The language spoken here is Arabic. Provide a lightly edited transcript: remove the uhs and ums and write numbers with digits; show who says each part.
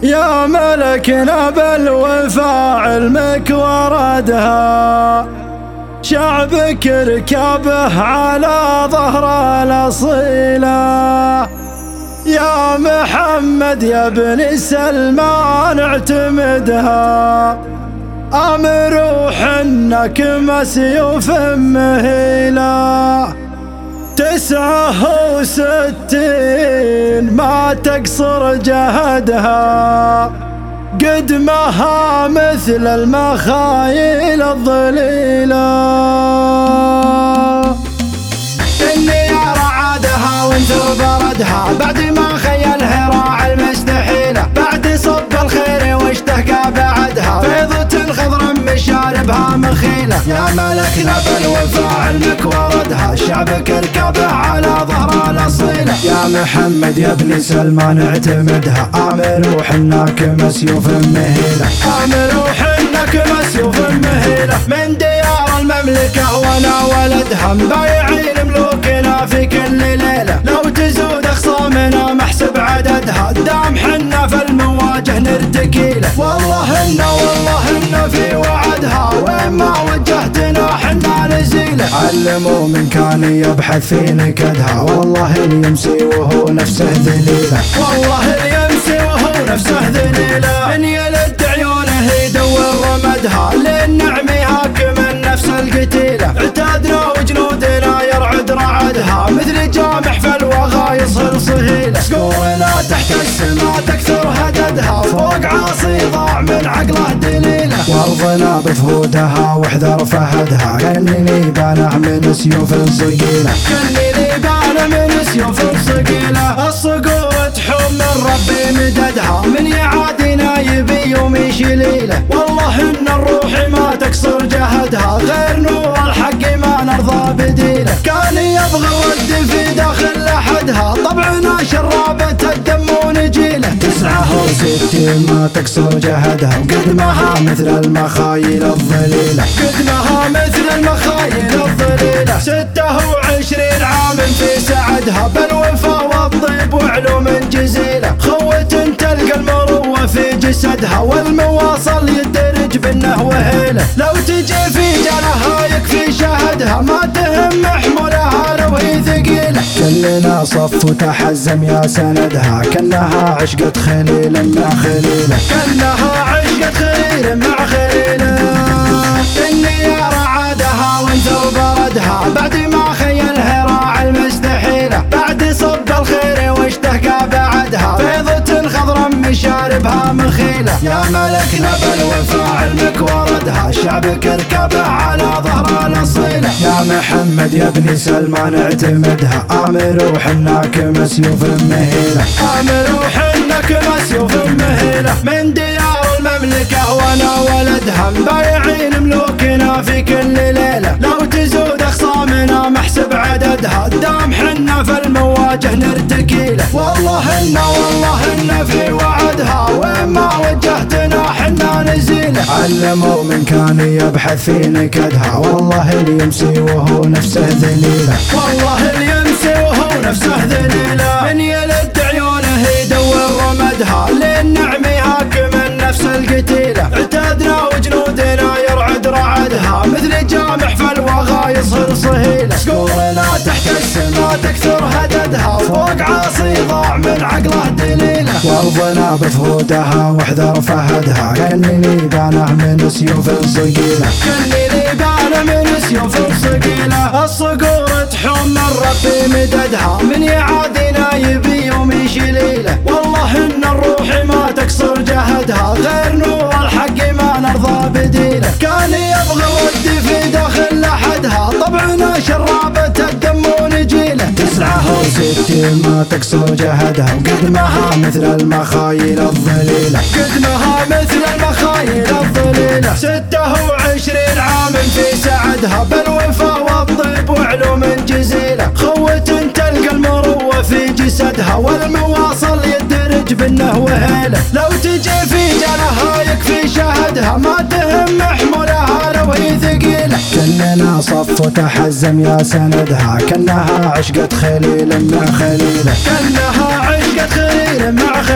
Speaker 1: يا ملكنا بالوفا علمك وردها، شعبك ركبه على ظهر الأصيلة. يا محمد يا ابن سلمان اعتمدها، أمر وحنك مسيوف مهيلة. 69 ما تقصر جهدها، قدمها مثل المخايل الظليلة.
Speaker 2: إني أرى عادها وانثر بردها، بعد ما خيلها راع المستحيلة. بعد صب الخير واشتهقى بعدها، فيضة خضرا مشاربها مخيلة. يا ملكنا بالوفا علمك وردها، شعبك ركبه على ظهر الأصيلة.
Speaker 3: يا محمد يا ابن سلمان اعتمدها، آمر وحناك مسيوف مهيلة.
Speaker 2: آمر وحناك مسيوف مهيلة. من ديار المملكة وانا ولدها، مبايعين ملوكنا في كل ليلة. لو تزود اخصامنا محسب عددها، دام حنا في المواجه نرتكي له. والله إنا في وعدها، وين ما وجهتنا حنا نزيله.
Speaker 3: علموا من كان يبحث في نكدها، والله اليمسي وهو نفسه ذليله.
Speaker 2: والله اليمسي وهو نفسه ذليله. من يلد عيونه يدور رمدها، للنعم هاكم النفس القتيله. اعتادنا وجنودنا يرعد رعدها، مثل جامح في الوغى يصهر صهيله. صقورنا تحت السماء تكثر هددها، فوق عاصي ضاع من عقله دليله.
Speaker 3: وارضنا بفهودها واحذر فهدها، كنني بانه من سيوف صقيله.
Speaker 2: كنني بانه من سيوف صقيله. الصقور تحوم من ربي مددها، من يعادنا يبي يوم يشيله. والله إن الروح ما تكسر جهدها، غير نور الحق ما نرضى بديله. كان يبغى الود في داخل لحدها، طبعنا شرابة الدم ونجيله.
Speaker 3: 69 ما تكسر جهدها، وقدمها مثل المخايل الظليلة.
Speaker 2: قدمها مثل المخايل الظليلة. 26 عام في سعدها، بالوفا والطيب وعلوم جزيلة. خوة تلقى المروة في جسدها، والمواصل يدرج بالنهو هيله. لو تجي في جلها يكفي شهدها، ما تهم حمولها لو هي ثقيلة.
Speaker 3: كلنا صف وتحزم يا سندها، كأنها عشقة خليل مع خليله.
Speaker 2: كأنها عشقة خليل مع خليله. إني أرى عادها وانثر بردها، بعد ما خيلها راع المستحيلة. بعد صب الخير واشتهقى بعدها، فيضة خضرا مشاربها مخيلة. يا ملكنا بالوفا علمك وردها، شعبك ركبه على ظهر الأصيلة.
Speaker 3: يا محمد يا ابن سلمان اعتمدها، آمر وحناك مسيوف مهيلة.
Speaker 2: آمر وحناك مسيوف مهيلة. من ديار المملكة وانا ولدها، مبايعين ملوكنا في كل ليلة. لو تزود اخصامنا محسب عددها، دام حنا في المواجه نرتكي له. والله إنا في وعدها، وين ما وجهتنا حنا نزيله.
Speaker 3: علموا من كان يبحث في نكدها، والله اليمسي وهو نفسه ذليله.
Speaker 2: والله اليمسي وهو نفسه ذليله. من يلد عيونه يدور رمدها، للنعم هاكم النفس القتيله. اعتادنا وجنودنا يرعد رعدها، مثل جامح في الوغى يصهر صهيله. صقورنا تحت السماء تكثر هددها، فوق عاصي ضاع من عقله دليله.
Speaker 3: وارضنا بفهودها واحذر فهدها، كأنني بانه من سيوف صقيله.
Speaker 2: كنني بانه من سيوف صقيله. الصقور تحوم من ربي مددها، من يعادنا يبي يوم يشيله. والله إن الروح ما تكسر جهدها، غير نور الحق ما نرضى بديله. كان يبغى الود في داخل لحدها، طبعنا شرابة الدم ونجيله.
Speaker 3: 69 ما تكسر جهدها، وقدمها مثل المخايل الظليلة.
Speaker 2: قدمها مثل المخايل الظليلة. 26 عام في سعدها، بالوفا والطيب وعلوم جزيلة. خوة تلقى المروة في جسدها، والمواصل يدرج بالنهو هيله. لو تجي في جلها يكفي شهدها، ما تهم حمولها لو هي ثقيلة.
Speaker 3: كلنا صف وتحزم يا سندها، كأنها عشقة خليل مع خليله.
Speaker 2: كأنها عشقة خليل مع خليله.